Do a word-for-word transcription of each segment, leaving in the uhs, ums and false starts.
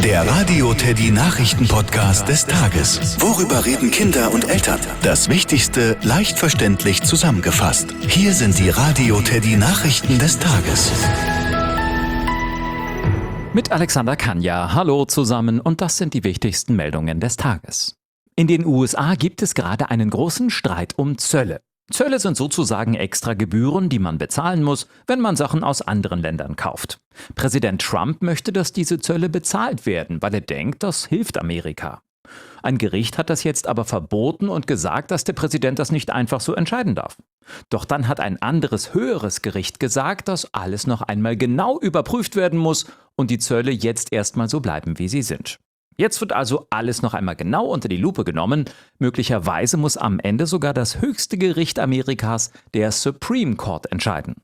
Der Radio Teddy Nachrichten-Podcast des Tages. Worüber reden Kinder und Eltern? Das Wichtigste leicht verständlich zusammengefasst. Hier sind die Radio Teddy Nachrichten des Tages. Mit Alexander Kanja. Hallo zusammen und das sind die wichtigsten Meldungen des Tages. In den U S A gibt es gerade einen großen Streit um Zölle. Zölle sind sozusagen extra Gebühren, die man bezahlen muss, wenn man Sachen aus anderen Ländern kauft. Präsident Trump möchte, dass diese Zölle bezahlt werden, weil er denkt, das hilft Amerika. Ein Gericht hat das jetzt aber verboten und gesagt, dass der Präsident das nicht einfach so entscheiden darf. Doch dann hat ein anderes, höheres Gericht gesagt, dass alles noch einmal genau überprüft werden muss und die Zölle jetzt erstmal so bleiben, wie sie sind. Jetzt wird also alles noch einmal genau unter die Lupe genommen. Möglicherweise muss am Ende sogar das höchste Gericht Amerikas, der Supreme Court, entscheiden.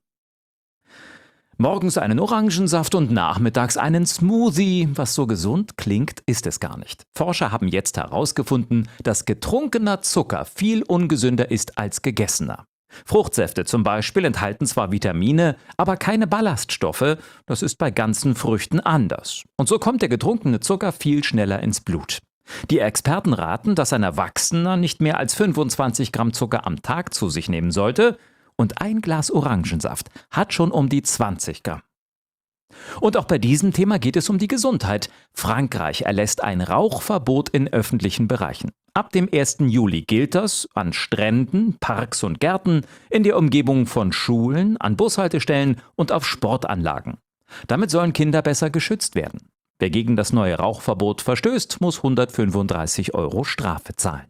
Morgens einen Orangensaft und nachmittags einen Smoothie. Was so gesund klingt, ist es gar nicht. Forscher haben jetzt herausgefunden, dass getrunkener Zucker viel ungesünder ist als gegessener. Fruchtsäfte zum Beispiel enthalten zwar Vitamine, aber keine Ballaststoffe. Das ist bei ganzen Früchten anders. Und so kommt der getrunkene Zucker viel schneller ins Blut. Die Experten raten, dass ein Erwachsener nicht mehr als fünfundzwanzig Gramm Zucker am Tag zu sich nehmen sollte. Und ein Glas Orangensaft hat schon um die zwanzig Gramm. Und auch bei diesem Thema geht es um die Gesundheit. Frankreich erlässt ein Rauchverbot in öffentlichen Bereichen. Ab dem ersten Juli gilt das an Stränden, Parks und Gärten, in der Umgebung von Schulen, an Bushaltestellen und auf Sportanlagen. Damit sollen Kinder besser geschützt werden. Wer gegen das neue Rauchverbot verstößt, muss hundertfünfunddreißig Euro Strafe zahlen.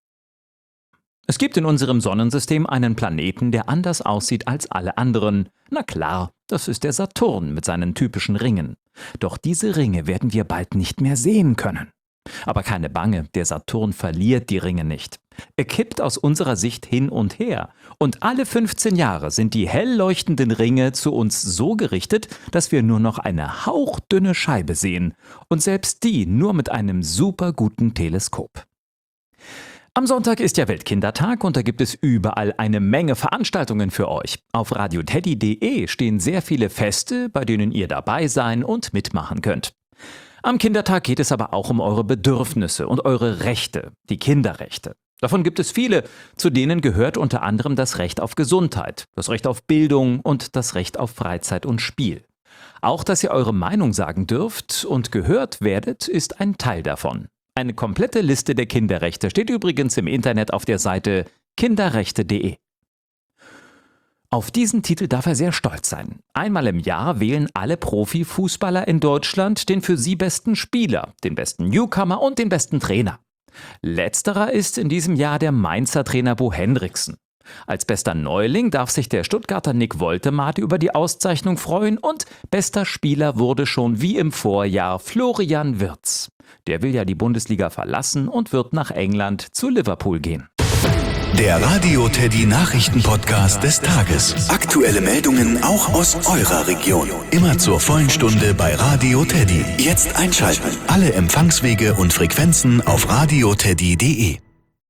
Es gibt in unserem Sonnensystem einen Planeten, der anders aussieht als alle anderen. Na klar, das ist der Saturn mit seinen typischen Ringen. Doch diese Ringe werden wir bald nicht mehr sehen können. Aber keine Bange, der Saturn verliert die Ringe nicht. Er kippt aus unserer Sicht hin und her. Und alle fünfzehn Jahre sind die hell leuchtenden Ringe zu uns so gerichtet, dass wir nur noch eine hauchdünne Scheibe sehen. Und selbst die nur mit einem super guten Teleskop. Am Sonntag ist ja Weltkindertag und da gibt es überall eine Menge Veranstaltungen für euch. Auf radioteddy punkt de stehen sehr viele Feste, bei denen ihr dabei sein und mitmachen könnt. Am Kindertag geht es aber auch um eure Bedürfnisse und eure Rechte, die Kinderrechte. Davon gibt es viele, zu denen gehört unter anderem das Recht auf Gesundheit, das Recht auf Bildung und das Recht auf Freizeit und Spiel. Auch, dass ihr eure Meinung sagen dürft und gehört werdet, ist ein Teil davon. Eine komplette Liste der Kinderrechte steht übrigens im Internet auf der Seite kinderrechte punkt de. Auf diesen Titel darf er sehr stolz sein. Einmal im Jahr wählen alle Profifußballer in Deutschland den für sie besten Spieler, den besten Newcomer und den besten Trainer. Letzterer ist in diesem Jahr der Mainzer Trainer Bo Hendrickson. Als bester Neuling darf sich der Stuttgarter Nick Woltemade über die Auszeichnung freuen und bester Spieler wurde schon wie im Vorjahr Florian Wirtz. Der will ja die Bundesliga verlassen und wird nach England zu Liverpool gehen. Der Radio Teddy Nachrichten-Podcast des Tages. Aktuelle Meldungen auch aus eurer Region. Immer zur vollen Stunde bei Radio Teddy. Jetzt einschalten. Alle Empfangswege und Frequenzen auf radioteddy punkt de.